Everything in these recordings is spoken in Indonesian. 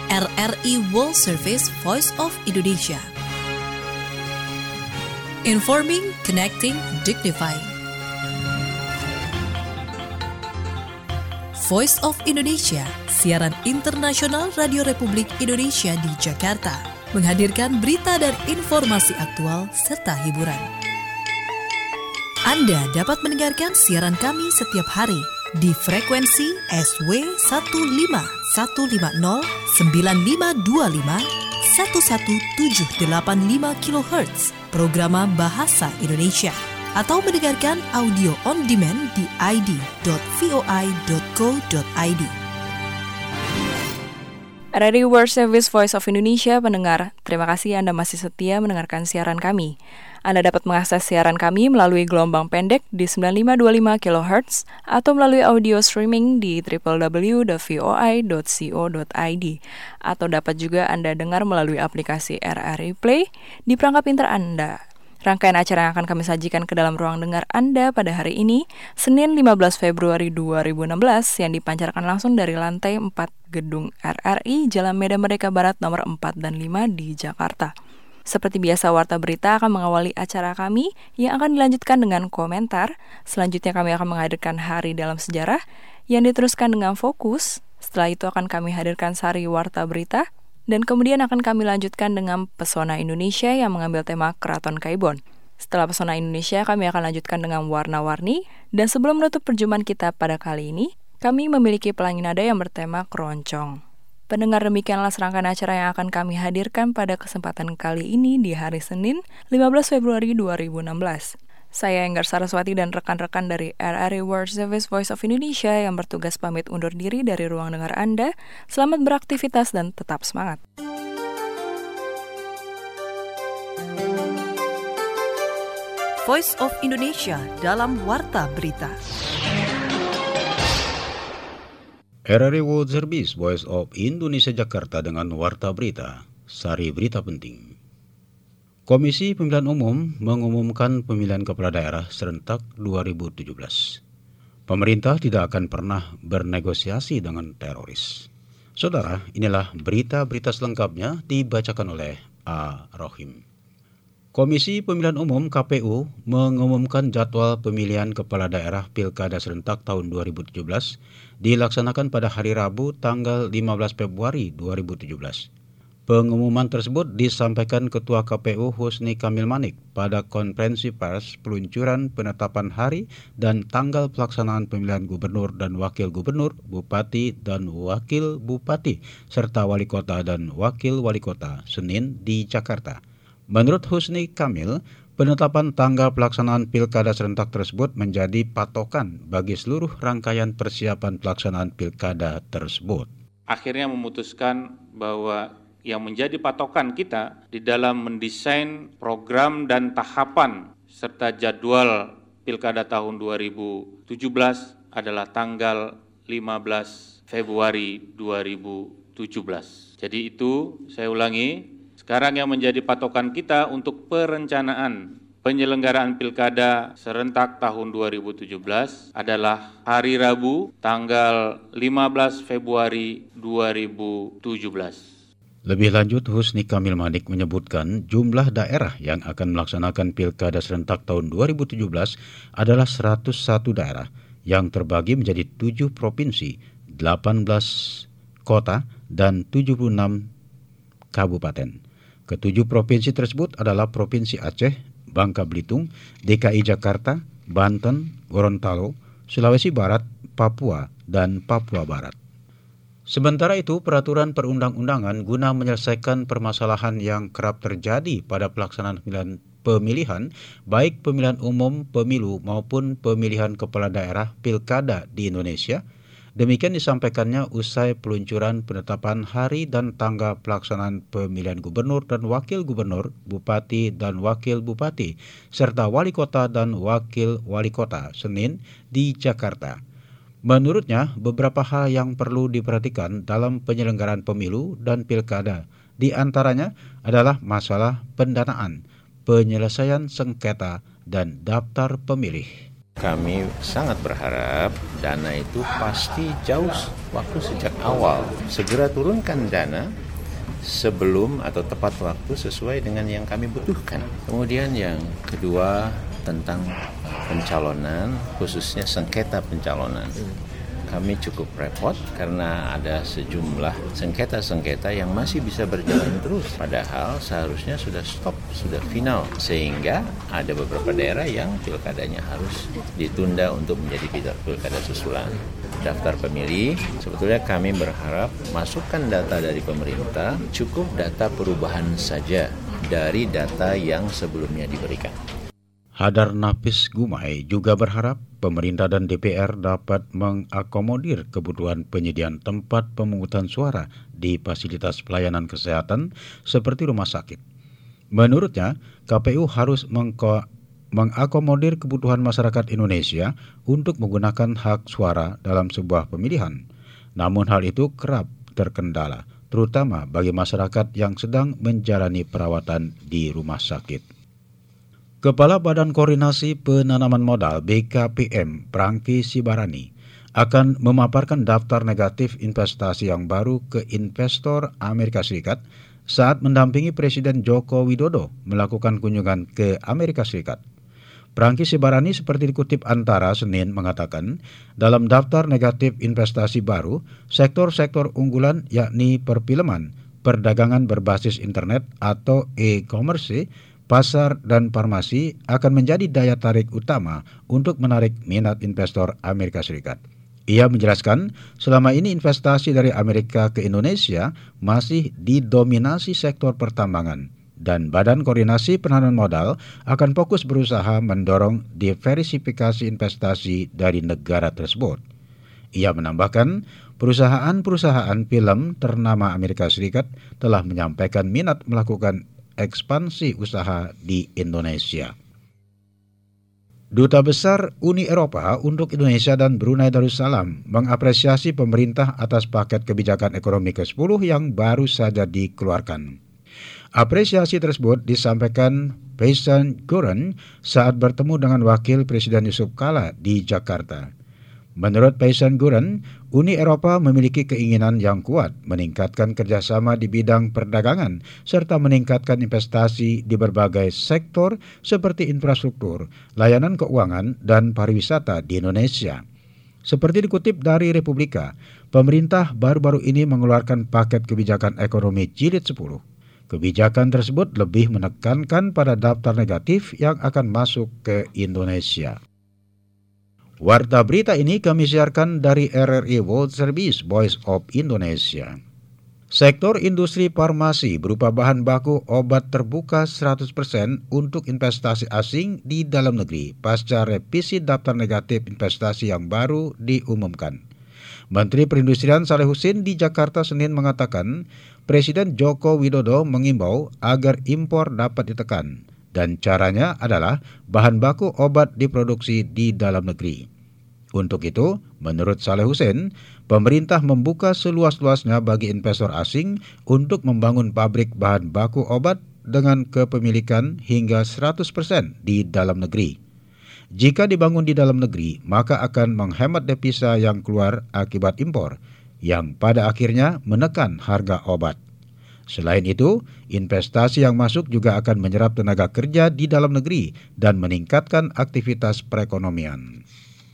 RRI World Service Voice of Indonesia. Informing, connecting, dignifying. Voice of Indonesia, siaran internasional Radio Republik Indonesia di Jakarta, menghadirkan berita dan informasi aktual serta hiburan. Anda dapat mendengarkan siaran kami setiap hari di frekuensi SW 15150 9525 11785 kHz Programa Bahasa Indonesia, atau mendengarkan audio on demand di id.voi.co.id. RRI World Service Voice of Indonesia pendengar, terima kasih Anda masih setia mendengarkan siaran kami. Anda dapat mengakses siaran kami melalui gelombang pendek di 9525 kHz atau melalui audio streaming di www.voi.co.id, atau dapat juga Anda dengar melalui aplikasi RRI Play di perangkat pintar Anda. Rangkaian acara yang akan kami sajikan ke dalam ruang dengar Anda pada hari ini, Senin 15 Februari 2016, yang dipancarkan langsung dari lantai 4 Gedung RRI, Jalan Medan Merdeka Barat nomor 4 dan 5 di Jakarta. Seperti biasa, Warta Berita akan mengawali acara kami yang akan dilanjutkan dengan komentar. Selanjutnya kami akan menghadirkan Hari dalam Sejarah yang diteruskan dengan Fokus. Setelah itu akan kami hadirkan Sari Warta Berita. Dan kemudian akan kami lanjutkan dengan Pesona Indonesia yang mengambil tema Keraton Kaibon. Setelah Pesona Indonesia, kami akan lanjutkan dengan Warna-Warni. Dan sebelum menutup perjumpaan kita pada kali ini, kami memiliki pelangi nada yang bertema Keroncong. Pendengar, demikianlah serangkaian acara yang akan kami hadirkan pada kesempatan kali ini di hari Senin, 15 Februari 2016. Saya Enggar Saraswati dan rekan-rekan dari RRI World Service Voice of Indonesia yang bertugas pamit undur diri dari ruang dengar Anda. Selamat beraktivitas dan tetap semangat. Voice of Indonesia dalam Warta Berita. RRI World Service Voice of Indonesia Jakarta dengan Warta Berita. Sari berita penting. Komisi Pemilihan Umum mengumumkan pemilihan kepala daerah serentak 2017. Pemerintah tidak akan pernah bernegosiasi dengan teroris. Saudara, inilah berita-berita selengkapnya dibacakan oleh A. Rohim. Komisi Pemilihan Umum KPU mengumumkan jadwal pemilihan kepala daerah Pilkada serentak tahun 2017 dilaksanakan pada hari Rabu tanggal 15 Februari 2017. Pengumuman tersebut disampaikan Ketua KPU Husni Kamil Manik pada konferensi pers peluncuran penetapan hari dan tanggal pelaksanaan pemilihan gubernur dan wakil gubernur, bupati dan wakil bupati, serta wali kota dan wakil wali kota Senin di Jakarta. Menurut Husni Kamil, penetapan tanggal pelaksanaan pilkada serentak tersebut menjadi patokan bagi seluruh rangkaian persiapan pelaksanaan pilkada tersebut. Akhirnya memutuskan bahwa yang menjadi patokan kita di dalam mendesain program dan tahapan serta jadwal Pilkada tahun 2017 adalah tanggal 15 Februari 2017. Jadi itu, saya ulangi, sekarang yang menjadi patokan kita untuk perencanaan penyelenggaraan Pilkada serentak tahun 2017 adalah hari Rabu tanggal 15 Februari 2017. Lebih lanjut, Husni Kamil Manik menyebutkan jumlah daerah yang akan melaksanakan Pilkada serentak tahun 2017 adalah 101 daerah yang terbagi menjadi 7 provinsi, 18 kota, dan 76 kabupaten. Ketujuh provinsi tersebut adalah Provinsi Aceh, Bangka Belitung, DKI Jakarta, Banten, Gorontalo, Sulawesi Barat, Papua, dan Papua Barat. Sementara itu, peraturan perundang-undangan guna menyelesaikan permasalahan yang kerap terjadi pada pelaksanaan pemilihan, baik pemilihan umum, pemilu, maupun pemilihan kepala daerah pilkada di Indonesia. Demikian disampaikannya usai peluncuran penetapan hari dan tanggal pelaksanaan pemilihan gubernur dan wakil gubernur, bupati dan wakil bupati, serta wali kota dan wakil wali kota Senin di Jakarta. Menurutnya, beberapa hal yang perlu diperhatikan dalam penyelenggaraan pemilu dan pilkada, di antaranya adalah masalah pendanaan, penyelesaian sengketa, dan daftar pemilih. Kami sangat berharap dana itu pasti jauh waktu sejak awal. Segera turunkan dana sebelum atau tepat waktu sesuai dengan yang kami butuhkan. Kemudian yang kedua tentang pencalonan, khususnya sengketa pencalonan. Kami cukup repot karena ada sejumlah sengketa-sengketa yang masih bisa berjalan terus. Padahal seharusnya sudah stop, sudah final. Sehingga ada beberapa daerah yang pilkadanya harus ditunda untuk menjadi pilkada susulan. Daftar pemilih, sebetulnya kami berharap masukkan data dari pemerintah, cukup data perubahan saja dari data yang sebelumnya diberikan. Hadar Nafis Gumai juga berharap pemerintah dan DPR dapat mengakomodir kebutuhan penyediaan tempat pemungutan suara di fasilitas pelayanan kesehatan seperti rumah sakit. Menurutnya, KPU harus mengakomodir kebutuhan masyarakat Indonesia untuk menggunakan hak suara dalam sebuah pemilihan. Namun hal itu kerap terkendala, terutama bagi masyarakat yang sedang menjalani perawatan di rumah sakit. Kepala Badan Koordinasi Penanaman Modal BKPM, Prangki Sibarani, akan memaparkan daftar negatif investasi yang baru ke investor Amerika Serikat saat mendampingi Presiden Joko Widodo melakukan kunjungan ke Amerika Serikat. Prangki Sibarani seperti dikutip Antara Senin mengatakan, dalam daftar negatif investasi baru, sektor-sektor unggulan yakni perfilman, perdagangan berbasis internet atau e-commerce, pasar dan farmasi akan menjadi daya tarik utama untuk menarik minat investor Amerika Serikat. Ia menjelaskan, selama ini investasi dari Amerika ke Indonesia masih didominasi sektor pertambangan dan Badan Koordinasi Penanaman Modal akan fokus berusaha mendorong diversifikasi investasi dari negara tersebut. Ia menambahkan, perusahaan-perusahaan film ternama Amerika Serikat telah menyampaikan minat melakukan ekspansi usaha di Indonesia. Duta Besar Uni Eropa untuk Indonesia dan Brunei Darussalam mengapresiasi pemerintah atas paket kebijakan ekonomi ke-10 yang baru saja dikeluarkan. Apresiasi tersebut disampaikan Paysan Guren saat bertemu dengan Wakil Presiden Yusuf Kala di Jakarta. Menurut Paysan Guren, Uni Eropa memiliki keinginan yang kuat meningkatkan kerjasama di bidang perdagangan serta meningkatkan investasi di berbagai sektor seperti infrastruktur, layanan keuangan, dan pariwisata di Indonesia. Seperti dikutip dari Republika, pemerintah baru-baru ini mengeluarkan paket kebijakan ekonomi jilid 10. Kebijakan tersebut lebih menekankan pada daftar negatif yang akan masuk ke Indonesia. Warta berita ini kami siarkan dari RRI World Service Voice of Indonesia. Sektor industri farmasi berupa bahan baku obat terbuka 100% untuk investasi asing di dalam negeri pasca revisi daftar negatif investasi yang baru diumumkan. Menteri Perindustrian Saleh Husin di Jakarta Senin mengatakan, Presiden Joko Widodo mengimbau agar impor dapat ditekan. Dan caranya adalah bahan baku obat diproduksi di dalam negeri. Untuk itu, menurut Saleh Husin, pemerintah membuka seluas-luasnya bagi investor asing untuk membangun pabrik bahan baku obat dengan kepemilikan hingga 100% di dalam negeri. Jika dibangun di dalam negeri, maka akan menghemat devisa yang keluar akibat impor, yang pada akhirnya menekan harga obat. Selain itu, investasi yang masuk juga akan menyerap tenaga kerja di dalam negeri dan meningkatkan aktivitas perekonomian.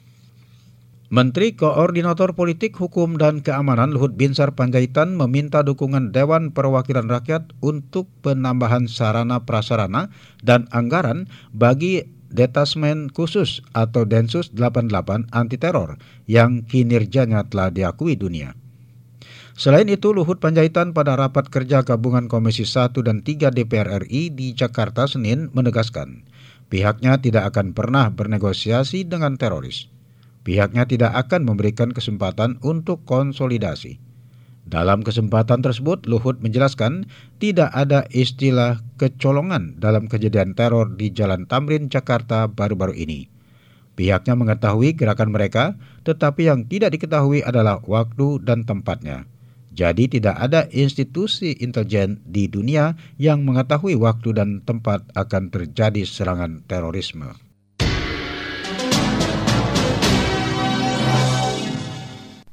Menteri Koordinator Politik, Hukum, dan Keamanan Luhut Binsar Panjaitan meminta dukungan Dewan Perwakilan Rakyat untuk penambahan sarana prasarana dan anggaran bagi Detasmen Khusus atau Densus 88 Anti Teror yang kinerjanya telah diakui dunia. Selain itu, Luhut Panjaitan pada rapat kerja gabungan Komisi 1 dan 3 DPR RI di Jakarta Senin menegaskan, pihaknya tidak akan pernah bernegosiasi dengan teroris. Pihaknya tidak akan memberikan kesempatan untuk konsolidasi. Dalam kesempatan tersebut, Luhut menjelaskan tidak ada istilah kecolongan dalam kejadian teror di Jalan Tamrin, Jakarta baru-baru ini. Pihaknya mengetahui gerakan mereka, tetapi yang tidak diketahui adalah waktu dan tempatnya. Jadi tidak ada institusi intelijen di dunia yang mengetahui waktu dan tempat akan terjadi serangan terorisme.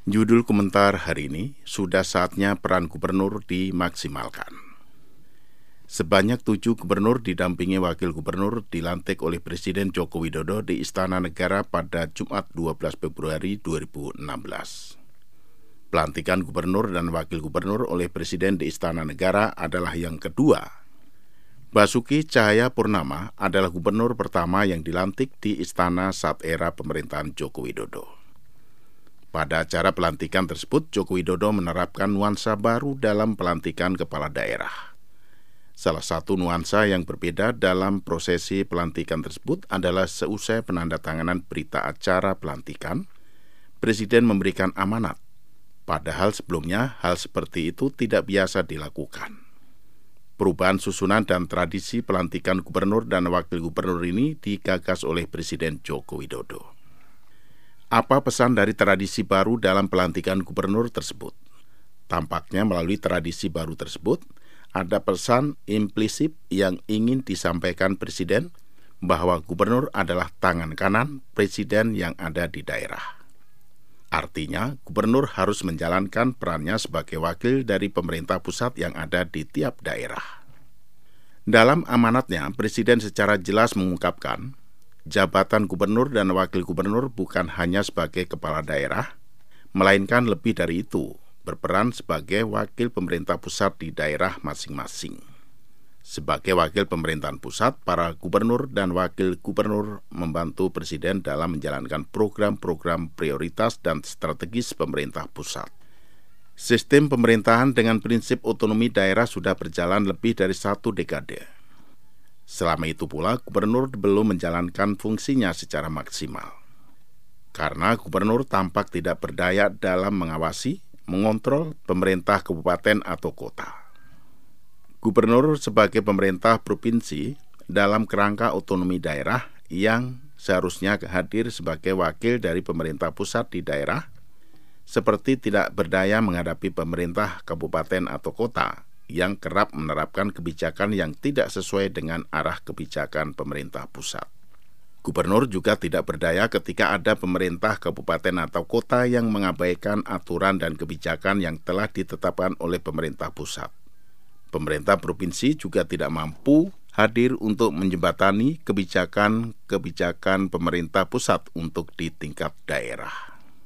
Judul komentar hari ini, sudah saatnya peran gubernur dimaksimalkan. Sebanyak 7 gubernur didampingi wakil gubernur dilantik oleh Presiden Joko Widodo di Istana Negara pada Jumat 12 Februari 2016. Pelantikan gubernur dan wakil gubernur oleh Presiden di Istana Negara adalah yang kedua. Basuki Cahayapurnama adalah gubernur pertama yang dilantik di Istana saat era pemerintahan Joko Widodo. Pada acara pelantikan tersebut, Joko Widodo menerapkan nuansa baru dalam pelantikan kepala daerah. Salah satu nuansa yang berbeda dalam prosesi pelantikan tersebut adalah seusai penandatanganan berita acara pelantikan, Presiden memberikan amanat. Padahal sebelumnya hal seperti itu tidak biasa dilakukan. Perubahan susunan dan tradisi pelantikan gubernur dan wakil gubernur ini digagas oleh Presiden Joko Widodo. Apa pesan dari tradisi baru dalam pelantikan gubernur tersebut? Tampaknya melalui tradisi baru tersebut, ada pesan implisit yang ingin disampaikan Presiden bahwa gubernur adalah tangan kanan Presiden yang ada di daerah. Artinya, gubernur harus menjalankan perannya sebagai wakil dari pemerintah pusat yang ada di tiap daerah. Dalam amanatnya, Presiden secara jelas mengungkapkan, jabatan gubernur dan wakil gubernur bukan hanya sebagai kepala daerah, melainkan lebih dari itu, berperan sebagai wakil pemerintah pusat di daerah masing-masing. Sebagai wakil pemerintahan pusat, para gubernur dan wakil gubernur membantu Presiden dalam menjalankan program-program prioritas dan strategis pemerintah pusat. Sistem pemerintahan dengan prinsip otonomi daerah sudah berjalan lebih dari 1 dekade. Selama itu pula, gubernur belum menjalankan fungsinya secara maksimal. Karena gubernur tampak tidak berdaya dalam mengawasi, mengontrol pemerintah kabupaten atau kota. Gubernur sebagai pemerintah provinsi dalam kerangka otonomi daerah yang seharusnya hadir sebagai wakil dari pemerintah pusat di daerah, seperti tidak berdaya menghadapi pemerintah kabupaten atau kota yang kerap menerapkan kebijakan yang tidak sesuai dengan arah kebijakan pemerintah pusat. Gubernur juga tidak berdaya ketika ada pemerintah kabupaten atau kota yang mengabaikan aturan dan kebijakan yang telah ditetapkan oleh pemerintah pusat. Pemerintah provinsi juga tidak mampu hadir untuk menjembatani kebijakan pemerintah pusat untuk di tingkat daerah.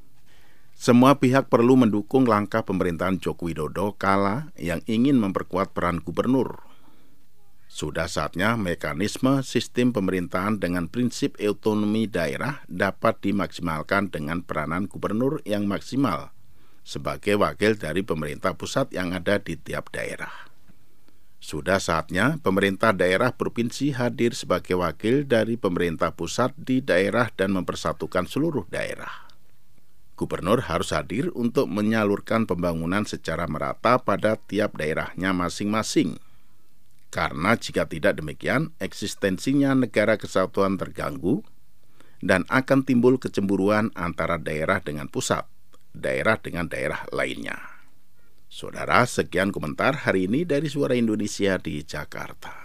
Semua pihak perlu mendukung langkah pemerintahan Joko Widodo kala yang ingin memperkuat peran gubernur. Sudah saatnya mekanisme sistem pemerintahan dengan prinsip otonomi daerah dapat dimaksimalkan dengan peranan gubernur yang maksimal sebagai wakil dari pemerintah pusat yang ada di tiap daerah. Sudah saatnya pemerintah daerah provinsi hadir sebagai wakil dari pemerintah pusat di daerah dan mempersatukan seluruh daerah. Gubernur harus hadir untuk menyalurkan pembangunan secara merata pada tiap daerahnya masing-masing. Karena jika tidak demikian, eksistensinya negara kesatuan terganggu dan akan timbul kecemburuan antara daerah dengan pusat, daerah dengan daerah lainnya. Saudara, sekian komentar hari ini dari Suara Indonesia di Jakarta.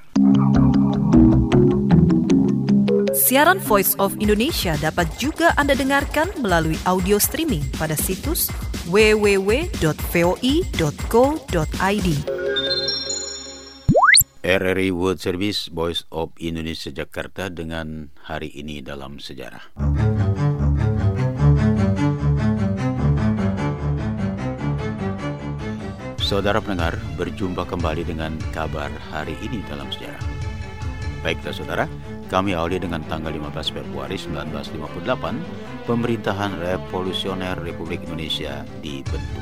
Siaran Voice of Indonesia dapat juga Anda dengarkan melalui audio streaming pada situs www.voi.co.id. RRI World Service Voice of Indonesia Jakarta dengan hari ini dalam sejarah. Saudara pendengar, berjumpa kembali dengan kabar hari ini dalam sejarah. Baiklah saudara, kami awali dengan tanggal 15 Februari 1958, Pemerintahan Revolusioner Republik Indonesia dibentuk.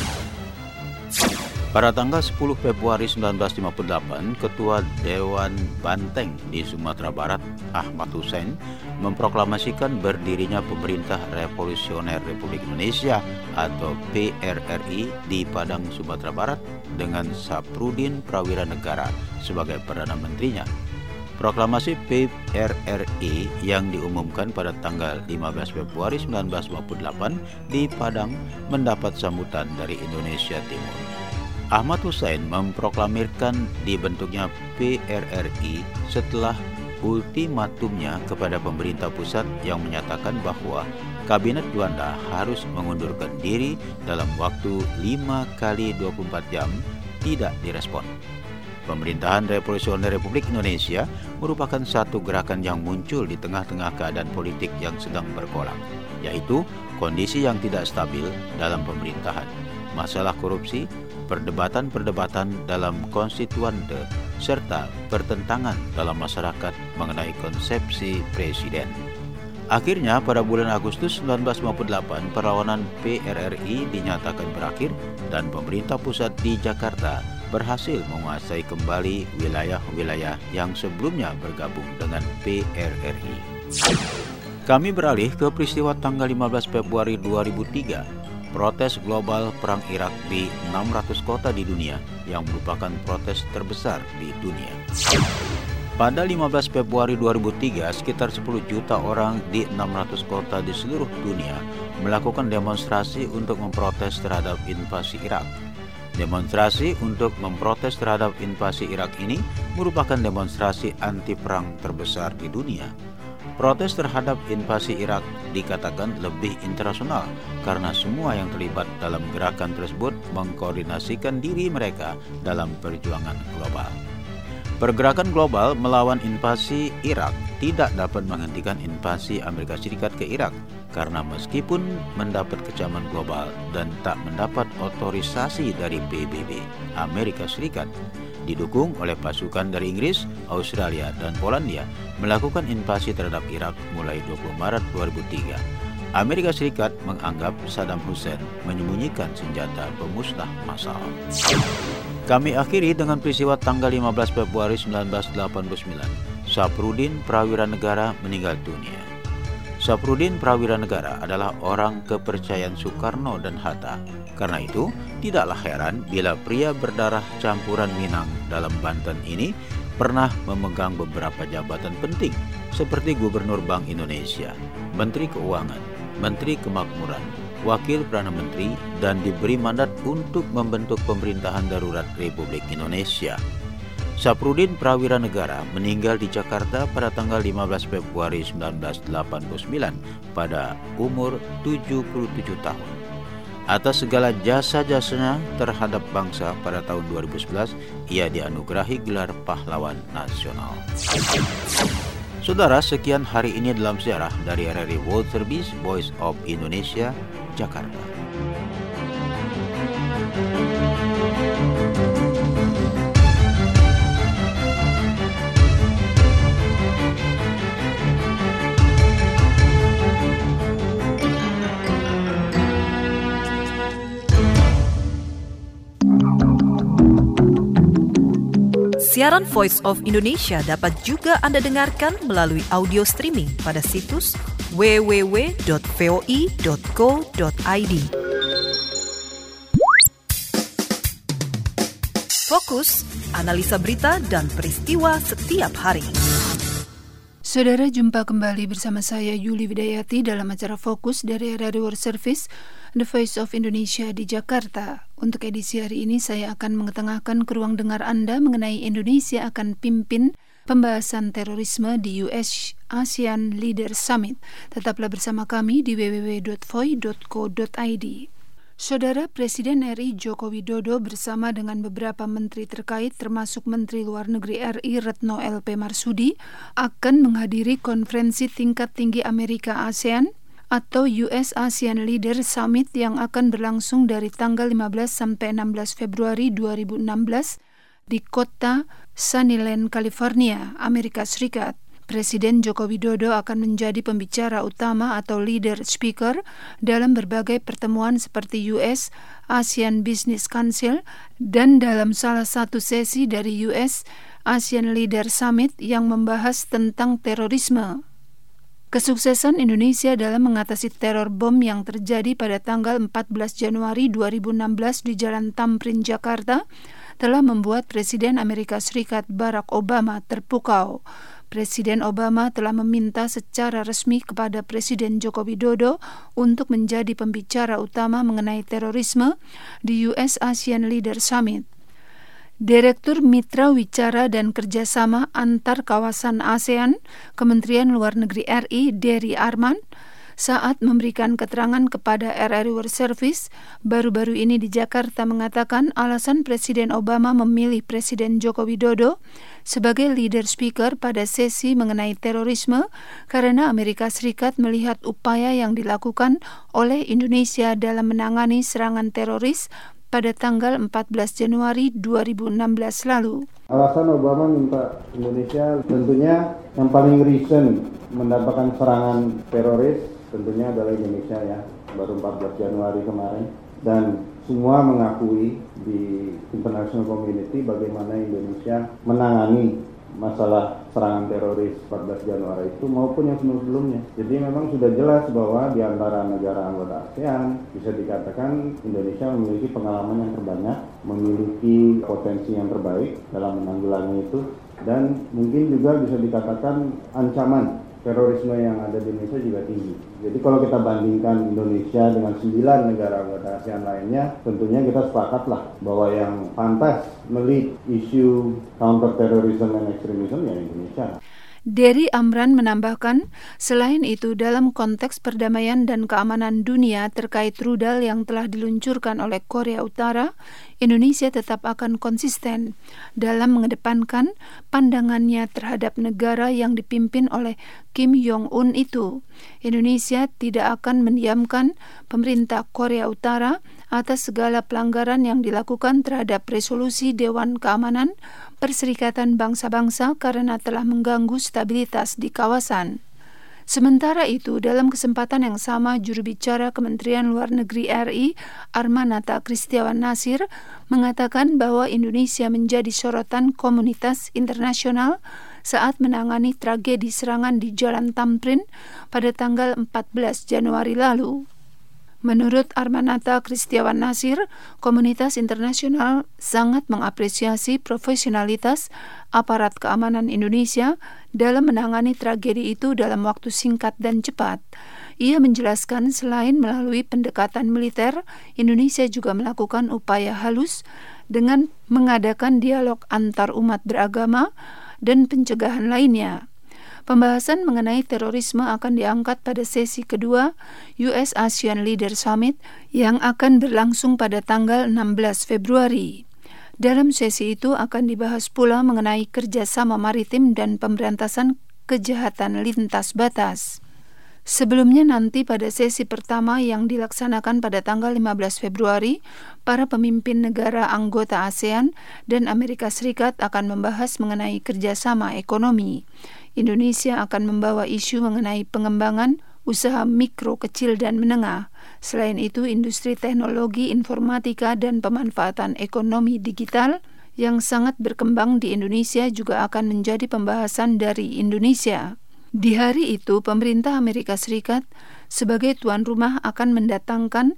Pada tanggal 10 Februari 1958, Ketua Dewan Banteng di Sumatera Barat, Ahmad Hussein, memproklamasikan berdirinya Pemerintah Revolusioner Republik Indonesia atau PRRI di Padang, Sumatera Barat dengan Saprudin Prawira Negara sebagai Perdana Menterinya. Proklamasi PRRI yang diumumkan pada tanggal 15 Februari 1958 di Padang mendapat sambutan dari Indonesia Timur. Ahmad Hussein memproklamirkan dibentuknya PRRI setelah ultimatumnya kepada pemerintah pusat yang menyatakan bahwa Kabinet Juanda harus mengundurkan diri dalam waktu 5 kali 24 jam tidak direspon. Pemerintahan Revolusioner Republik Indonesia merupakan satu gerakan yang muncul di tengah-tengah keadaan politik yang sedang bergolak, yaitu kondisi yang tidak stabil dalam pemerintahan, masalah korupsi, perdebatan-perdebatan dalam konstituante, serta pertentangan dalam masyarakat mengenai konsepsi presiden. Akhirnya pada bulan Agustus 1958 perlawanan PRRI dinyatakan berakhir dan pemerintah pusat di Jakarta berhasil menguasai kembali wilayah-wilayah yang sebelumnya bergabung dengan PRRI. Kami beralih ke peristiwa tanggal 15 Februari 2003, protes global Perang Irak di 600 kota di dunia yang merupakan protes terbesar di dunia. Pada 15 Februari 2003, sekitar 10 juta orang di 600 kota di seluruh dunia melakukan demonstrasi untuk memprotes terhadap invasi Irak. Demonstrasi untuk memprotes terhadap invasi Irak ini merupakan demonstrasi anti-perang terbesar di dunia. Protes terhadap invasi Irak dikatakan lebih internasional karena semua yang terlibat dalam gerakan tersebut mengkoordinasikan diri mereka dalam perjuangan global. Pergerakan global melawan invasi Irak tidak dapat menghentikan invasi Amerika Serikat ke Irak karena meskipun mendapat kecaman global dan tak mendapat otorisasi dari PBB, Amerika Serikat didukung oleh pasukan dari Inggris, Australia, dan Polandia melakukan invasi terhadap Irak mulai 20 Maret 2003. Amerika Serikat menganggap Saddam Hussein menyembunyikan senjata pemusnah massal. Kami akhiri dengan peristiwa tanggal 15 Februari 1989. Saprudin Prawira Negara meninggal dunia. Saprudin Prawira Negara adalah orang kepercayaan Soekarno dan Hatta. Karena itu, tidaklah heran bila pria berdarah campuran Minang dalam Banten ini pernah memegang beberapa jabatan penting seperti Gubernur Bank Indonesia, Menteri Keuangan, Menteri Kemakmuran, Wakil Perdana Menteri, dan diberi mandat untuk membentuk pemerintahan darurat Republik Indonesia. Saprudin Prawira Negara meninggal di Jakarta pada tanggal 15 Februari 1989 pada umur 77 tahun. Atas segala jasa-jasanya terhadap bangsa pada tahun 2011, ia dianugerahi gelar Pahlawan Nasional. Saudara, sekian hari ini dalam sejarah dari RRI World Service Voice of Indonesia, Jakarta. Siaran Voice of Indonesia dapat juga Anda dengarkan melalui audio streaming pada situs www.voi.co.id. Fokus, analisa berita dan peristiwa setiap hari. Saudara, jumpa kembali bersama saya Yuli Widayati dalam acara Fokus dari RRI World Service, The Voice of Indonesia di Jakarta. Untuk edisi hari ini saya akan mengetengahkan ke ruang dengar Anda mengenai Indonesia akan pimpin pembahasan terorisme di US ASEAN Leader Summit. Tetaplah bersama kami di www.voi.co.id. Saudara, Presiden RI Joko Widodo bersama dengan beberapa menteri terkait termasuk Menteri Luar Negeri RI Retno LP Marsudi akan menghadiri konferensi tingkat tinggi Amerika ASEAN atau US ASEAN Leader Summit yang akan berlangsung dari tanggal 15 sampai 16 Februari 2016 di kota Sunnyland, California, Amerika Serikat. Presiden Joko Widodo akan menjadi pembicara utama atau leader speaker dalam berbagai pertemuan seperti US ASEAN Business Council dan dalam salah satu sesi dari US ASEAN Leader Summit yang membahas tentang terorisme. Kesuksesan Indonesia dalam mengatasi teror bom yang terjadi pada tanggal 14 Januari 2016 di Jalan Tamrin, Jakarta telah membuat Presiden Amerika Serikat Barack Obama terpukau. Presiden Obama telah meminta secara resmi kepada Presiden Joko Widodo untuk menjadi pembicara utama mengenai terorisme di US ASEAN Leader Summit. Direktur Mitra Wicara dan Kerjasama Antar Kawasan ASEAN, Kementerian Luar Negeri RI, Dery Arman, saat memberikan keterangan kepada RRI World Service baru-baru ini di Jakarta mengatakan alasan Presiden Obama memilih Presiden Joko Widodo sebagai leader speaker pada sesi mengenai terorisme karena Amerika Serikat melihat upaya yang dilakukan oleh Indonesia dalam menangani serangan teroris pada tanggal 14 Januari 2016 lalu. Alasan Obama minta Indonesia tentunya yang paling recent mendapatkan serangan teroris tentunya adalah Indonesia ya, baru 14 Januari kemarin. Dan semua mengakui di international community bagaimana Indonesia menangani masalah serangan teroris 14 Januari itu maupun yang sebelumnya. Jadi memang sudah jelas bahwa di antara negara anggota ASEAN bisa dikatakan Indonesia memiliki pengalaman yang terbanyak, memiliki potensi yang terbaik dalam menanggulangi itu, dan mungkin juga bisa dikatakan ancaman terorisme yang ada di Indonesia juga tinggi. Jadi kalau kita bandingkan Indonesia dengan 9 negara anggota ASEAN lainnya, tentunya kita sepakatlah bahwa yang pantas melead isu counter terrorism and extremism ya Indonesia. Dery Amran menambahkan, selain itu dalam konteks perdamaian dan keamanan dunia terkait rudal yang telah diluncurkan oleh Korea Utara, Indonesia tetap akan konsisten dalam mengedepankan pandangannya terhadap negara yang dipimpin oleh Kim Jong-un itu. Indonesia tidak akan mendiamkan pemerintah Korea Utara atas segala pelanggaran yang dilakukan terhadap resolusi Dewan Keamanan Perserikatan Bangsa-Bangsa karena telah mengganggu stabilitas di kawasan. Sementara itu, dalam kesempatan yang sama, juru bicara Kementerian Luar Negeri RI, Armanata Kristiawan Nasir, mengatakan bahwa Indonesia menjadi sorotan komunitas internasional saat menangani tragedi serangan di Jalan Tamrin pada tanggal 14 Januari lalu. Menurut Armanata Kristiawan Nasir, komunitas internasional sangat mengapresiasi profesionalitas aparat keamanan Indonesia dalam menangani tragedi itu dalam waktu singkat dan cepat. Ia menjelaskan selain melalui pendekatan militer, Indonesia juga melakukan upaya halus dengan mengadakan dialog antar umat beragama dan pencegahan lainnya. Pembahasan mengenai terorisme akan diangkat pada sesi kedua US ASEAN Leader Summit yang akan berlangsung pada tanggal 16 Februari. Dalam sesi itu akan dibahas pula mengenai kerjasama maritim dan pemberantasan kejahatan lintas batas. Sebelumnya nanti pada sesi pertama yang dilaksanakan pada tanggal 15 Februari, para pemimpin negara anggota ASEAN dan Amerika Serikat akan membahas mengenai kerjasama ekonomi. Indonesia akan membawa isu mengenai pengembangan usaha mikro, kecil, dan menengah. Selain itu, industri teknologi, informatika, dan pemanfaatan ekonomi digital yang sangat berkembang di Indonesia juga akan menjadi pembahasan dari Indonesia. Di hari itu, pemerintah Amerika Serikat sebagai tuan rumah akan mendatangkan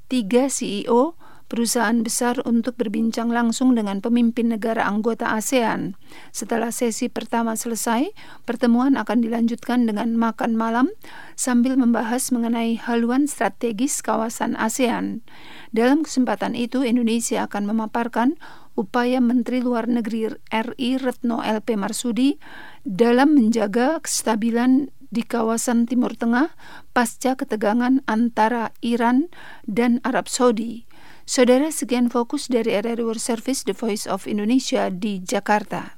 3 CEO perusahaan besar untuk berbincang langsung dengan pemimpin negara anggota ASEAN. Setelah sesi pertama selesai, pertemuan akan dilanjutkan dengan makan malam sambil membahas mengenai haluan strategis kawasan ASEAN. Dalam kesempatan itu, Indonesia akan memaparkan upaya Menteri Luar Negeri RI Retno LP Marsudi dalam menjaga kestabilan di kawasan Timur Tengah pasca ketegangan antara Iran dan Arab Saudi. Saudara, sekian fokus dari RRI World Service, The Voice of Indonesia di Jakarta.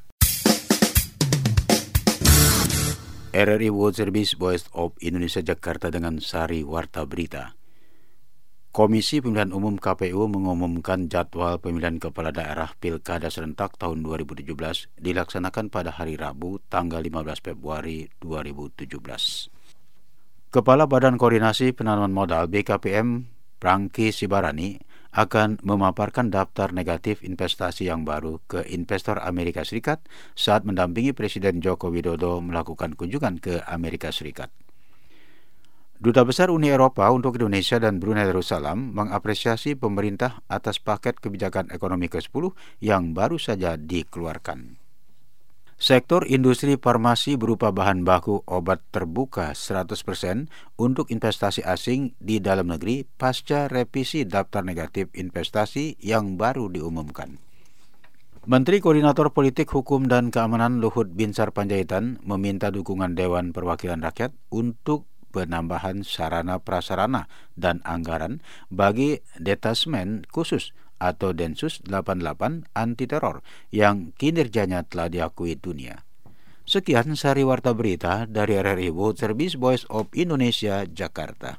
RRI World Service, Voice of Indonesia Jakarta dengan Sari Warta Berita. Komisi Pemilihan Umum KPU mengumumkan jadwal pemilihan kepala daerah Pilkada serentak tahun 2017 dilaksanakan pada hari Rabu, tanggal 15 Februari 2017. Kepala Badan Koordinasi Penanaman Modal BKPM, Prangki Sibarani, akan memaparkan daftar negatif investasi yang baru ke investor Amerika Serikat saat mendampingi Presiden Joko Widodo melakukan kunjungan ke Amerika Serikat. Duta Besar Uni Eropa untuk Indonesia dan Brunei Darussalam mengapresiasi pemerintah atas paket kebijakan ekonomi ke-10 yang baru saja dikeluarkan. Sektor industri farmasi berupa bahan baku obat terbuka 100% untuk investasi asing di dalam negeri pasca revisi daftar negatif investasi yang baru diumumkan. Menteri Koordinator Politik, Hukum, dan Keamanan Luhut Binsar Panjaitan meminta dukungan Dewan Perwakilan Rakyat untuk penambahan sarana prasarana dan anggaran bagi Detasmen Khusus atau Densus 88 anti teror yang kinerjanya telah diakui dunia. Sekian sari warta berita dari RRI World Service Voice of Indonesia, Jakarta.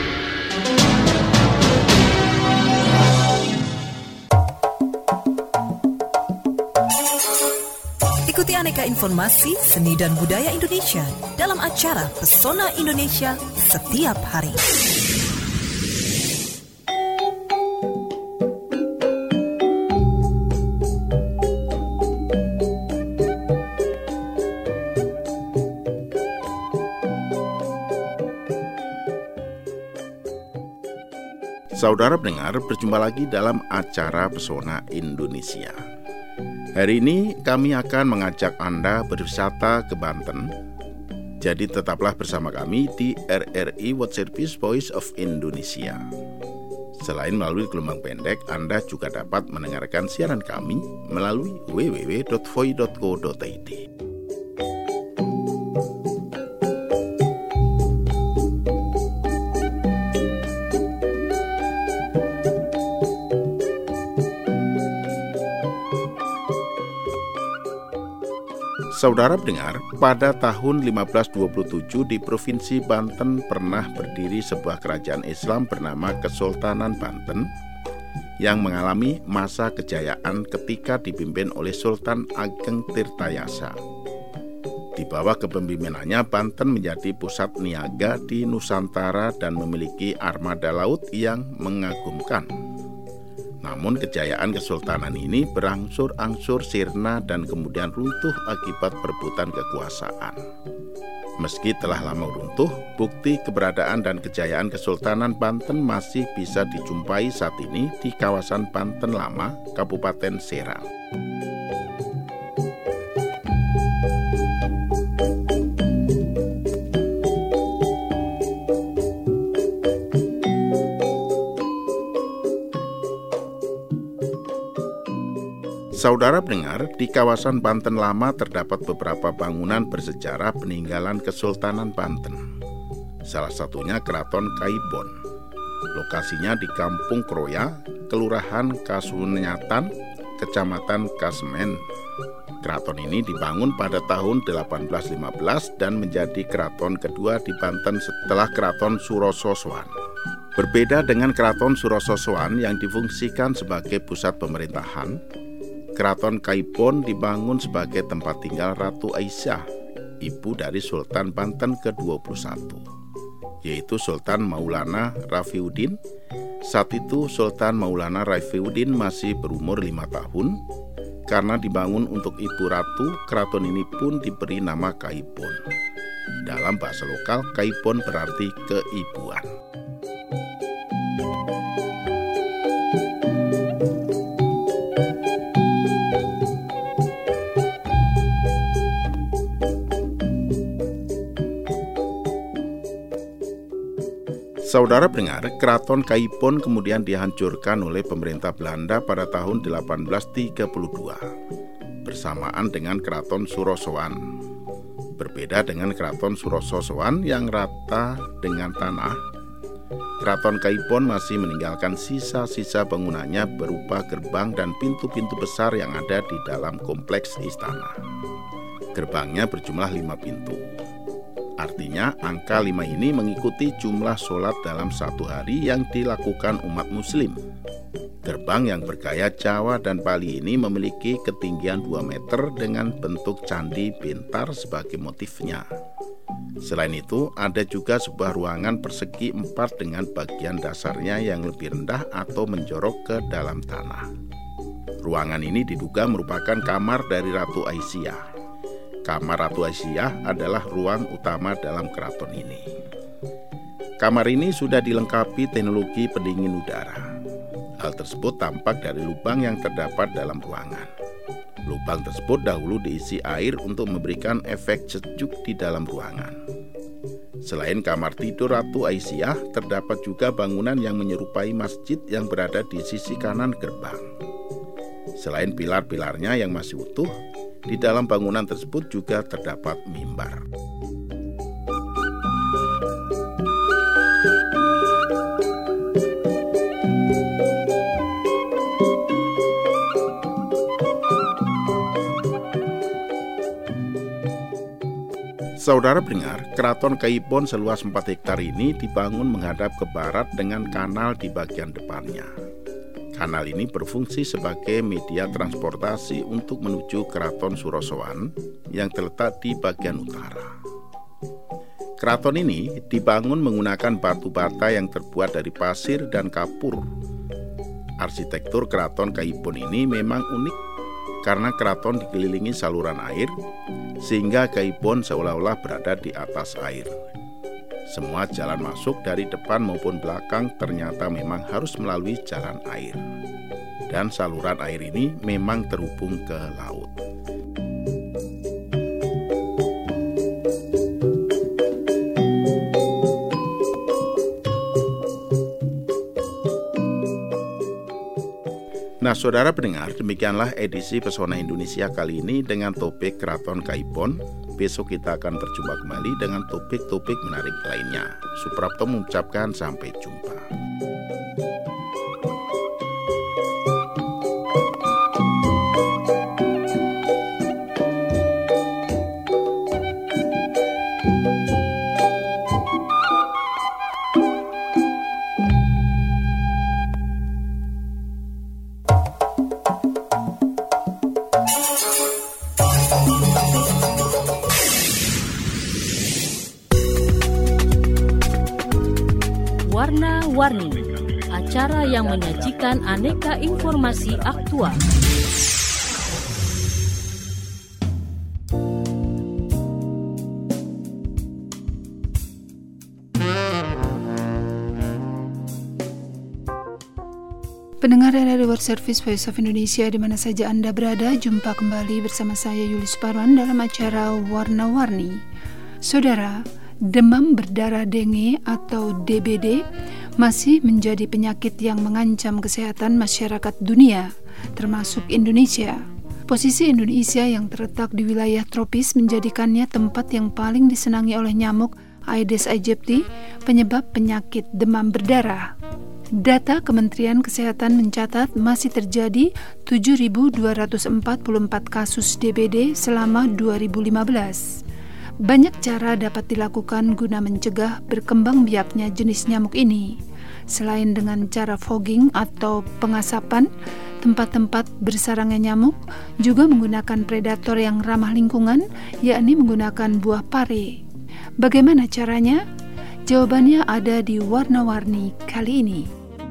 Ikuti aneka informasi seni dan budaya Indonesia dalam acara Pesona Indonesia setiap hari. Saudara pendengar, berjumpa lagi dalam acara Pesona Indonesia. Hari ini kami akan mengajak Anda berwisata ke Banten. Jadi tetaplah bersama kami di RRI World Service Voice of Indonesia. Selain melalui gelombang pendek, Anda juga dapat mendengarkan siaran kami melalui www.voi.co.id. Saudara pendengar, pada tahun 1527 di Provinsi Banten pernah berdiri sebuah kerajaan Islam bernama Kesultanan Banten yang mengalami masa kejayaan ketika dipimpin oleh Sultan Ageng Tirtayasa. Di bawah kepemimpinannya, Banten menjadi pusat niaga di Nusantara dan memiliki armada laut yang mengagumkan. Namun kejayaan kesultanan ini berangsur-angsur sirna dan kemudian runtuh akibat perebutan kekuasaan. Meski telah lama runtuh, bukti keberadaan dan kejayaan Kesultanan Banten masih bisa dijumpai saat ini di kawasan Banten Lama, Kabupaten Serang. Saudara pendengar, di kawasan Banten Lama terdapat beberapa bangunan bersejarah peninggalan Kesultanan Banten. Salah satunya Keraton Kaibon. Lokasinya di Kampung Kroya, Kelurahan Kasunyatan, Kecamatan Kasmen. Keraton ini dibangun pada tahun 1815 dan menjadi keraton kedua di Banten setelah Keraton Surososoan. Berbeda dengan Keraton Surososoan yang difungsikan sebagai pusat pemerintahan, Keraton Kaibon dibangun sebagai tempat tinggal Ratu Aisyah, ibu dari Sultan Banten ke-21, yaitu Sultan Maulana Rafiuddin. Saat itu Sultan Maulana Rafiuddin masih berumur 5 tahun. Karena dibangun untuk ibu ratu, keraton ini pun diberi nama Kaibon. Dalam bahasa lokal, Kaibon berarti keibuan. Saudara pendengar, Keraton Kaibon kemudian dihancurkan oleh pemerintah Belanda pada tahun 1832 bersamaan dengan Keraton Surosoan. Berbeda dengan Keraton Surososoan yang rata dengan tanah, Keraton Kaibon masih meninggalkan sisa-sisa bangunannya berupa gerbang dan pintu-pintu besar yang ada di dalam kompleks istana. Gerbangnya berjumlah 5 pintu. Artinya angka 5 ini mengikuti jumlah sholat dalam satu hari yang dilakukan umat muslim. Gerbang yang bergaya Jawa dan Bali ini memiliki ketinggian 2 meter dengan bentuk candi pintar sebagai motifnya. Selain itu, ada juga sebuah ruangan persegi 4 dengan bagian dasarnya yang lebih rendah atau menjorok ke dalam tanah. Ruangan ini diduga merupakan kamar dari Ratu Aisyah. Kamar Ratu Aisyah adalah ruang utama dalam keraton ini. Kamar ini sudah dilengkapi teknologi pendingin udara. Hal tersebut tampak dari lubang yang terdapat dalam ruangan. Lubang tersebut dahulu diisi air untuk memberikan efek sejuk di dalam ruangan. Selain kamar tidur Ratu Aisyah, terdapat juga bangunan yang menyerupai masjid yang berada di sisi kanan gerbang. Selain pilar-pilarnya yang masih utuh, di dalam bangunan tersebut juga terdapat mimbar. Saudara pendengar, Keraton Kaipon seluas 4 hektar ini dibangun menghadap ke barat dengan kanal di bagian depannya. Kanal ini berfungsi sebagai media transportasi untuk menuju Keraton Surosoan yang terletak di bagian utara. Keraton ini dibangun menggunakan batu bata yang terbuat dari pasir dan kapur. Arsitektur Keraton Kaipon ini memang unik karena keraton dikelilingi saluran air, sehingga Kaipon seolah-olah berada di atas air. Semua jalan masuk dari depan maupun belakang ternyata memang harus melalui jalan air. Dan saluran air ini memang terhubung ke laut. Nah, saudara pendengar, demikianlah edisi Pesona Indonesia kali ini dengan topik Keraton Kaipon. Besok kita akan berjumpa kembali dengan topik-topik menarik lainnya. Suprapto mengucapkan sampai jumpa. Warna-Warni, acara yang menyajikan aneka informasi aktual. Pendengar Radio World Service Voice of Indonesia di mana saja Anda berada, jumpa kembali bersama saya Yuli Suparwan dalam acara Warna-Warni. Saudara, demam berdarah dengue atau DBD masih menjadi penyakit yang mengancam kesehatan masyarakat dunia, termasuk Indonesia. Posisi Indonesia yang terletak di wilayah tropis menjadikannya tempat yang paling disenangi oleh nyamuk Aedes aegypti, penyebab penyakit demam berdarah. Data Kementerian Kesehatan mencatat masih terjadi 7.244 kasus DBD selama 2015. Banyak cara dapat dilakukan guna mencegah berkembang biaknya jenis nyamuk ini. Selain dengan cara fogging atau pengasapan, tempat-tempat bersarangnya nyamuk juga menggunakan predator yang ramah lingkungan, yakni menggunakan buah pare. Bagaimana caranya? Jawabannya ada di Warna-Warni kali ini.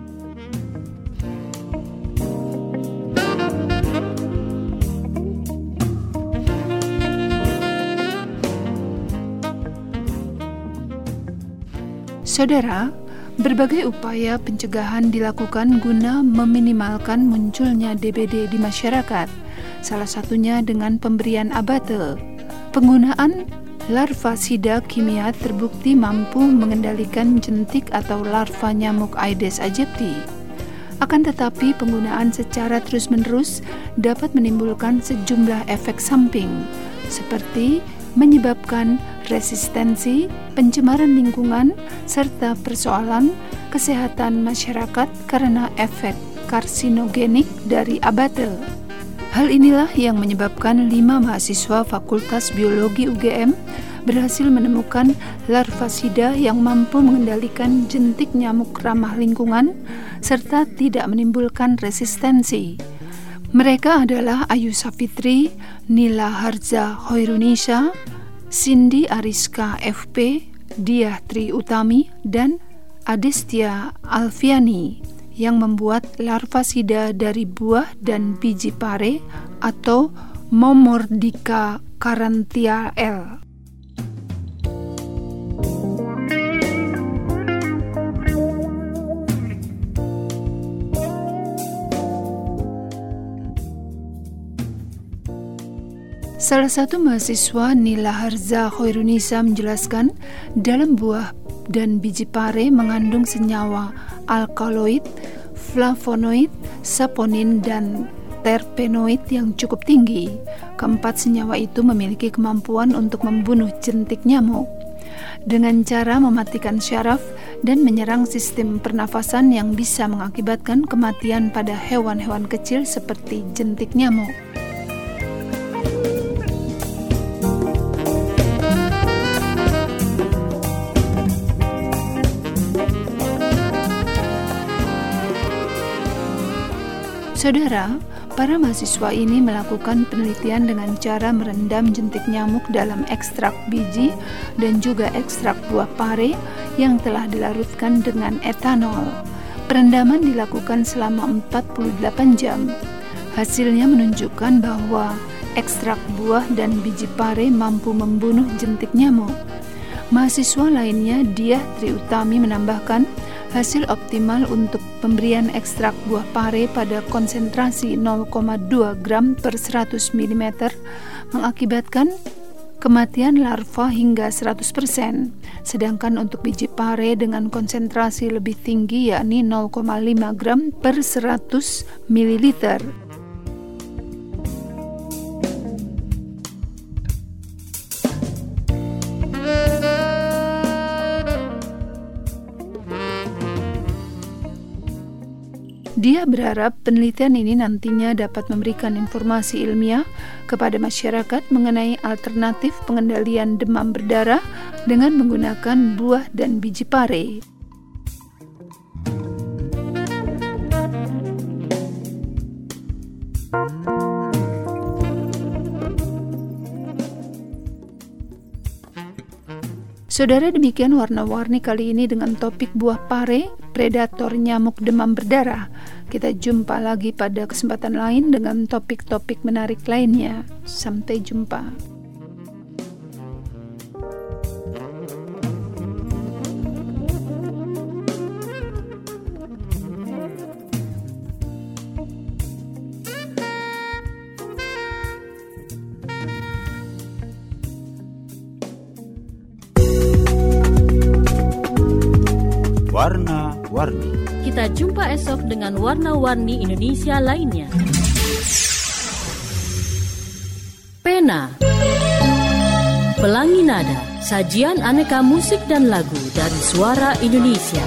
Saudara, berbagai upaya pencegahan dilakukan guna meminimalkan munculnya DBD di masyarakat. Salah satunya dengan pemberian abate. Penggunaan larvasida kimia terbukti mampu mengendalikan jentik atau larva nyamuk Aedes aegypti. Akan tetapi penggunaan secara terus-menerus dapat menimbulkan sejumlah efek samping, seperti menyebabkan resistensi, pencemaran lingkungan, serta persoalan kesehatan masyarakat karena efek karsinogenik dari abate. Hal inilah yang menyebabkan 5 mahasiswa Fakultas Biologi UGM berhasil menemukan larvasida yang mampu mengendalikan jentik nyamuk ramah lingkungan serta tidak menimbulkan resistensi. Mereka adalah Ayu Safitri, Nila Harza Hoirunisa, Cindy Ariska FP, Diah Tri Utami, dan Adestia Alfiani yang membuat larvasida dari buah dan biji pare atau Momordica carantiae. Salah satu mahasiswa Nila Harza Hoirunisa menjelaskan dalam buah dan biji pare mengandung senyawa alkaloid, flavonoid, saponin, dan terpenoid yang cukup tinggi. Keempat senyawa itu memiliki kemampuan untuk membunuh jentik nyamuk dengan cara mematikan syaraf dan menyerang sistem pernafasan yang bisa mengakibatkan kematian pada hewan-hewan kecil seperti jentik nyamuk. Saudara, para mahasiswa ini melakukan penelitian dengan cara merendam jentik nyamuk dalam ekstrak biji dan juga ekstrak buah pare yang telah dilarutkan dengan etanol. Perendaman dilakukan selama 48 jam. Hasilnya menunjukkan bahwa ekstrak buah dan biji pare mampu membunuh jentik nyamuk. Mahasiswa lainnya, Diah Triutami, menambahkan hasil optimal untuk pemberian ekstrak buah pare pada konsentrasi 0,2 gram per 100 mm mengakibatkan kematian larva hingga 100%, sedangkan untuk biji pare dengan konsentrasi lebih tinggi yakni 0,5 gram per 100 ml. Dia berharap penelitian ini nantinya dapat memberikan informasi ilmiah kepada masyarakat mengenai alternatif pengendalian demam berdarah dengan menggunakan buah dan biji pare. Saudara, demikian warna-warni kali ini dengan topik buah pare, predator nyamuk demam berdarah. Kita jumpa lagi pada kesempatan lain dengan topik-topik menarik lainnya. Sampai jumpa. Warna-warni. Kita jumpa esok dengan warna-warni Indonesia lainnya. Pena, Pelangi Nada, sajian aneka musik dan lagu dari Suara Indonesia.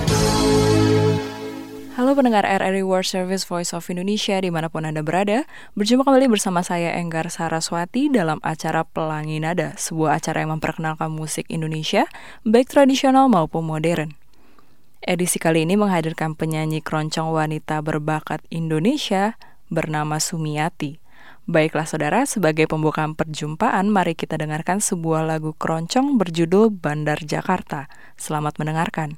Halo pendengar RRI World Service Voice of Indonesia dimanapun Anda berada. Berjumpa kembali bersama saya Enggar Saraswati dalam acara Pelangi Nada, sebuah acara yang memperkenalkan musik Indonesia, baik tradisional maupun modern. Edisi kali ini menghadirkan penyanyi keroncong wanita berbakat Indonesia bernama Sumiati. Baiklah saudara, sebagai pembukaan perjumpaan, mari kita dengarkan sebuah lagu keroncong berjudul Bandar Jakarta. Selamat mendengarkan.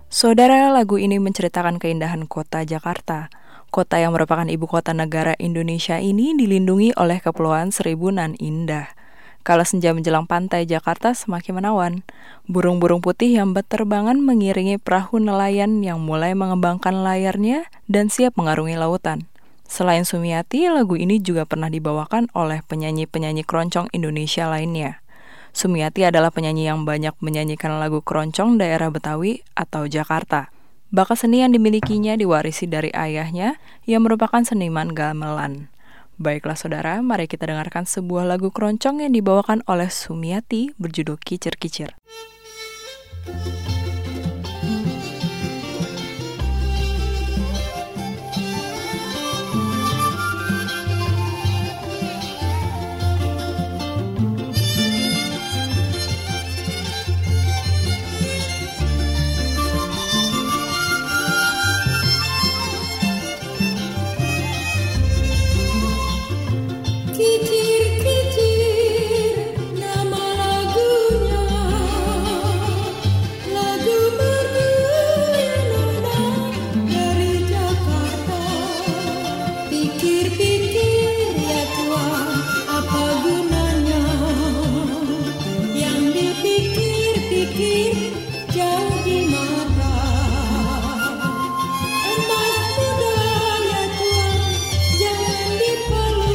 Saudara, lagu ini menceritakan keindahan kota Jakarta. Kota yang merupakan ibu kota negara Indonesia ini dilindungi oleh Kepulauan Seribu nan indah. Kala senja menjelang pantai Jakarta semakin menawan. Burung-burung putih yang berterbangan mengiringi perahu nelayan yang mulai mengembangkan layarnya dan siap mengarungi lautan. Selain Sumiati, lagu ini juga pernah dibawakan oleh penyanyi-penyanyi keroncong Indonesia lainnya. Sumiati adalah penyanyi yang banyak menyanyikan lagu keroncong daerah Betawi atau Jakarta. Bakat seni yang dimilikinya diwarisi dari ayahnya yang merupakan seniman gamelan. Baiklah saudara, mari kita dengarkan sebuah lagu keroncong yang dibawakan oleh Sumiati berjudul Kicir-Kicir. Kicir-kicir nama lagunya, lagu merdu yang nada dari Jakarta. Pikir-pikir ya Tuhan, apa gunanya? Yang dipikir-pikir jauh di mata. Emas muda ya Tuhan, jangan dipalu.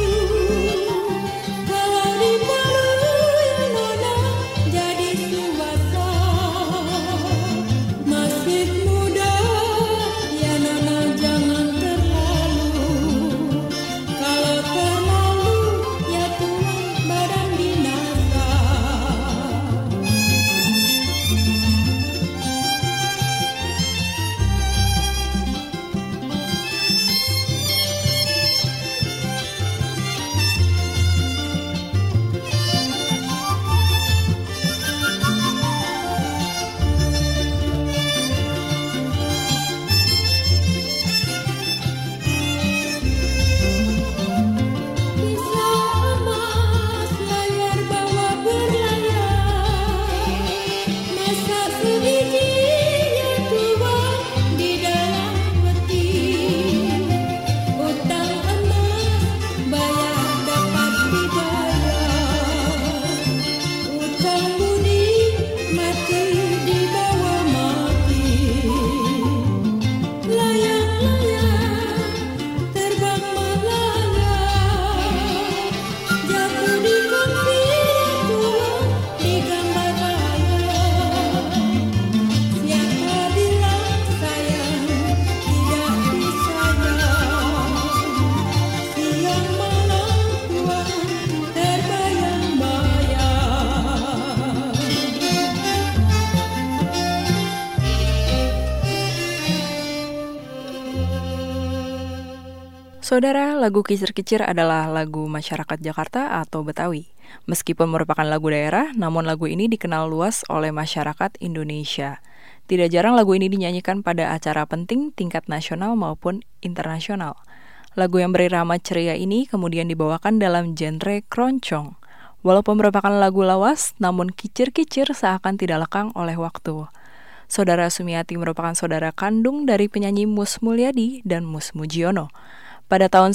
Saudara, lagu Kicir-Kicir adalah lagu masyarakat Jakarta atau Betawi. Meskipun merupakan lagu daerah, namun lagu ini dikenal luas oleh masyarakat Indonesia. Tidak jarang lagu ini dinyanyikan pada acara penting tingkat nasional maupun internasional. Lagu yang berirama ceria ini kemudian dibawakan dalam genre keroncong. Walaupun merupakan lagu lawas, namun Kicir-Kicir seakan tidak lekang oleh waktu. Saudara Sumiati merupakan saudara kandung dari penyanyi Mus Mulyadi dan Mus Mujiono. Pada tahun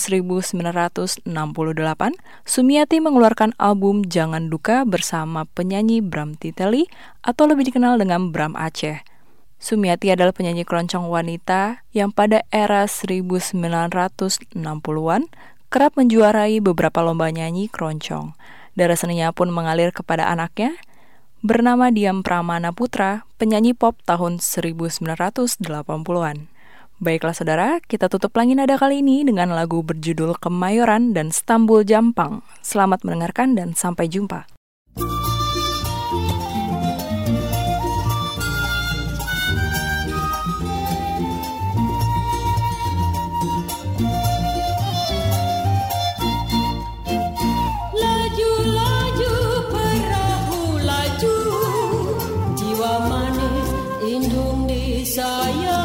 1968, Sumiati mengeluarkan album Jangan Duka bersama penyanyi Bram Titeli atau lebih dikenal dengan Bram Aceh. Sumiati adalah penyanyi keroncong wanita yang pada era 1960-an kerap menjuarai beberapa lomba nyanyi keroncong. Darah seninya pun mengalir kepada anaknya bernama Diam Pramana Putra, penyanyi pop tahun 1980-an. Baiklah saudara, kita tutup Langit Nada kali ini dengan lagu berjudul Kemayoran dan Stambul Jampang. Selamat mendengarkan dan sampai jumpa. Laju-laju perahu laju, jiwa manis indung di sayang.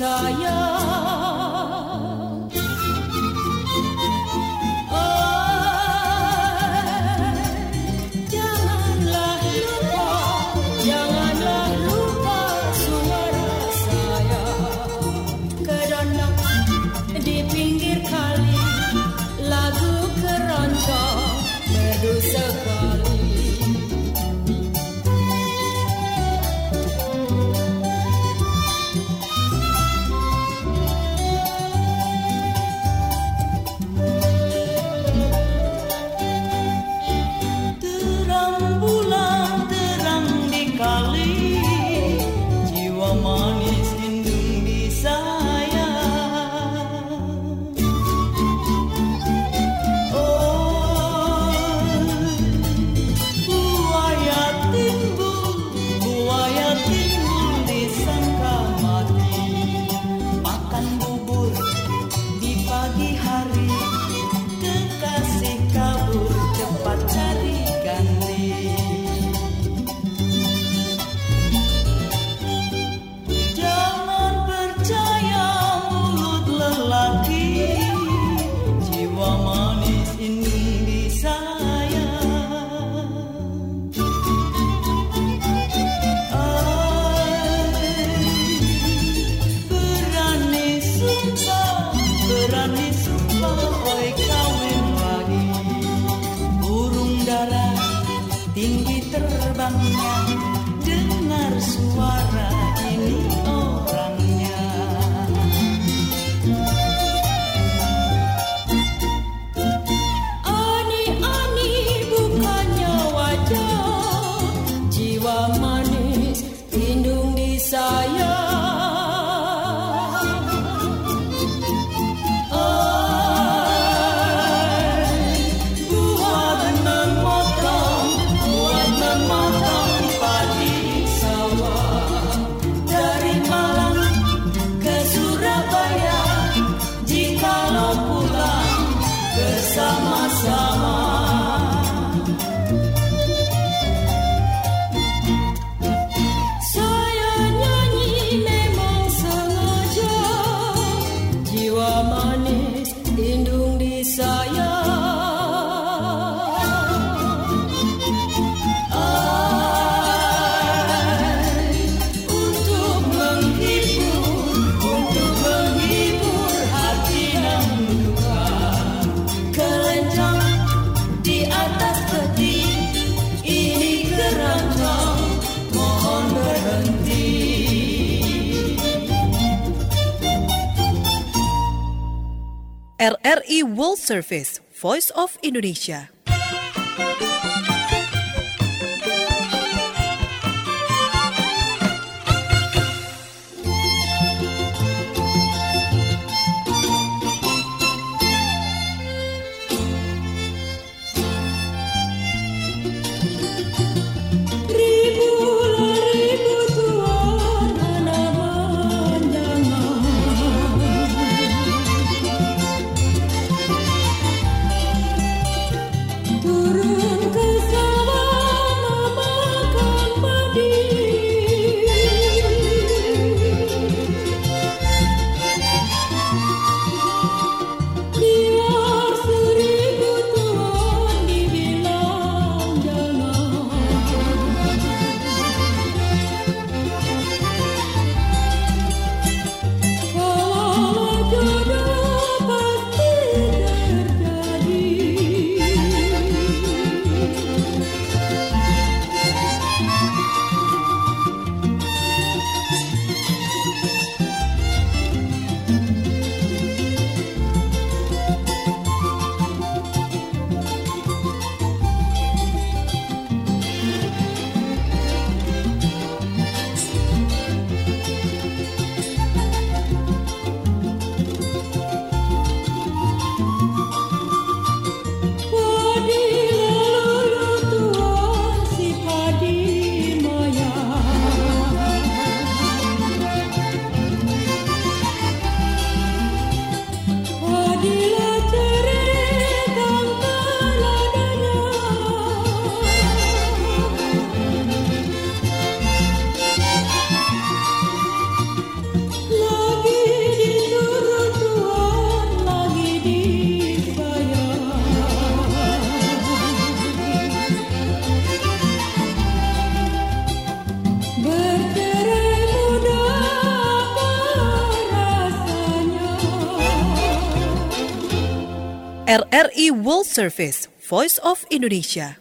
sayang. Janganlah lupa suara saya. Keroncong di pinggir kali, lagu keroncong merdu sekali. Dengar suara ini orangnya. Ani-ani bukannya wajah, jiwa manis lindung di sayang. Sama-sama saya nyanyi memang sengaja, jiwa manis lindung di sayang. Untuk menghibur hati yang duka, kelenjang di atas peti, ini keroncong mohon berhenti. RRI World Service, Voice of Indonesia. RRI World Service, Voice of Indonesia.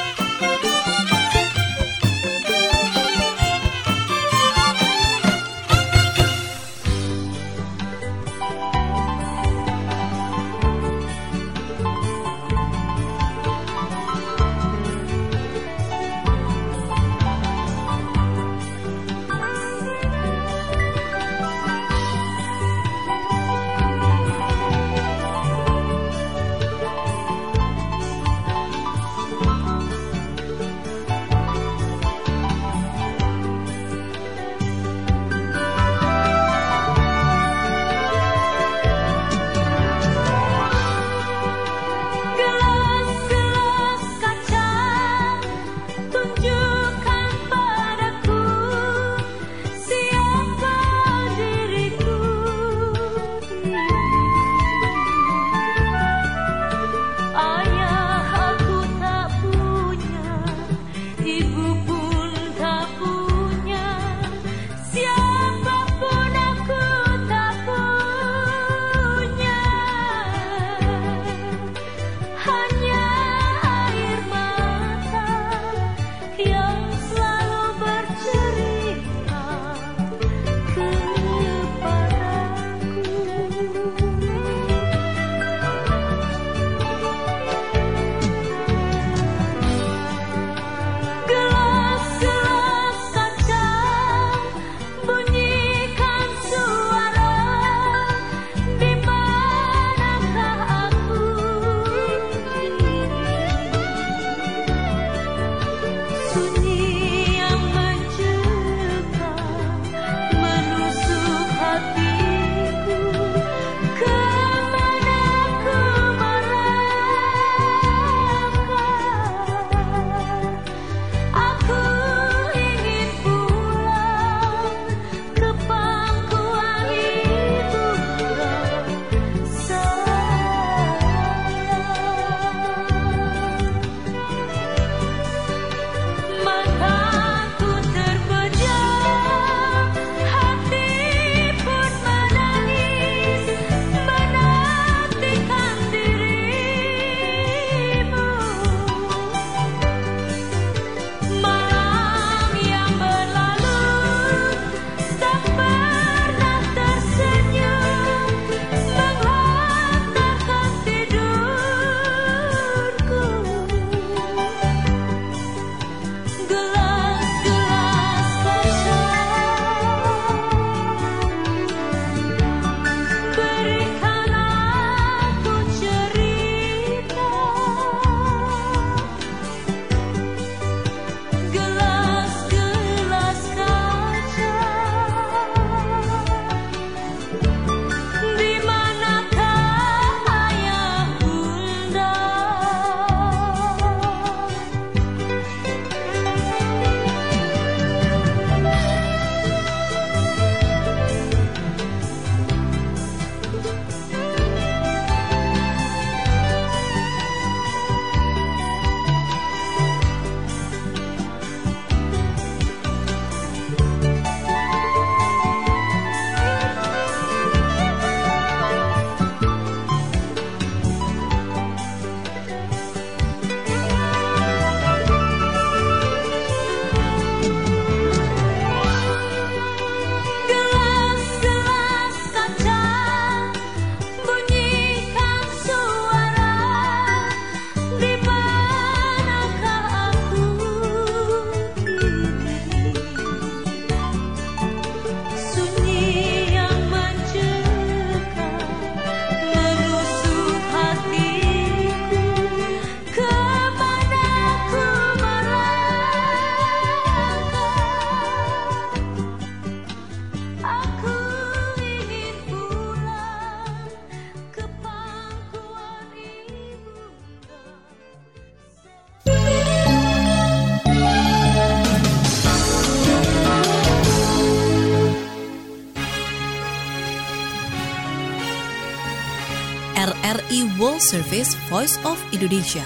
RRI World Service, Voice of Indonesia.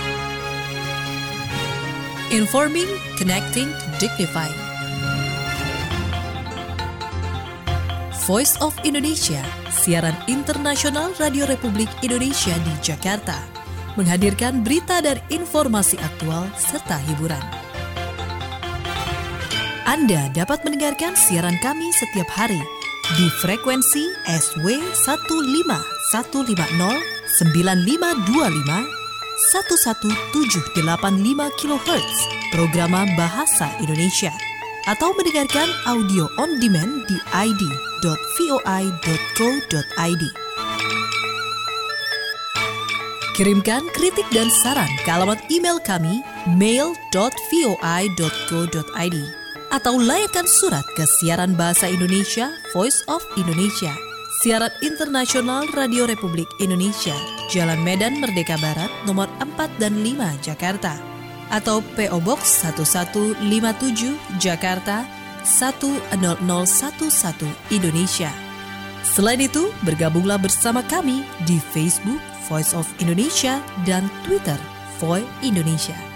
Informing, connecting, dignifying. Voice of Indonesia, siaran internasional Radio Republik Indonesia di Jakarta, menghadirkan berita dan informasi aktual serta hiburan. Anda dapat mendengarkan siaran kami setiap hari di frekuensi SW 15150 9525 11785 kHz Programa Bahasa Indonesia, atau mendengarkan audio on demand di id.voi.co.id. Kirimkan kritik dan saran ke alamat email kami mail.voi.co.id atau layangkan surat ke siaran Bahasa Indonesia Voice of Indonesia, siaran internasional Radio Republik Indonesia, Jalan Medan Merdeka Barat, nomor 4 dan 5, Jakarta, atau PO Box 1157, Jakarta 10011, Indonesia. Selain itu, bergabunglah bersama kami di Facebook Voice of Indonesia dan Twitter Voi Indonesia.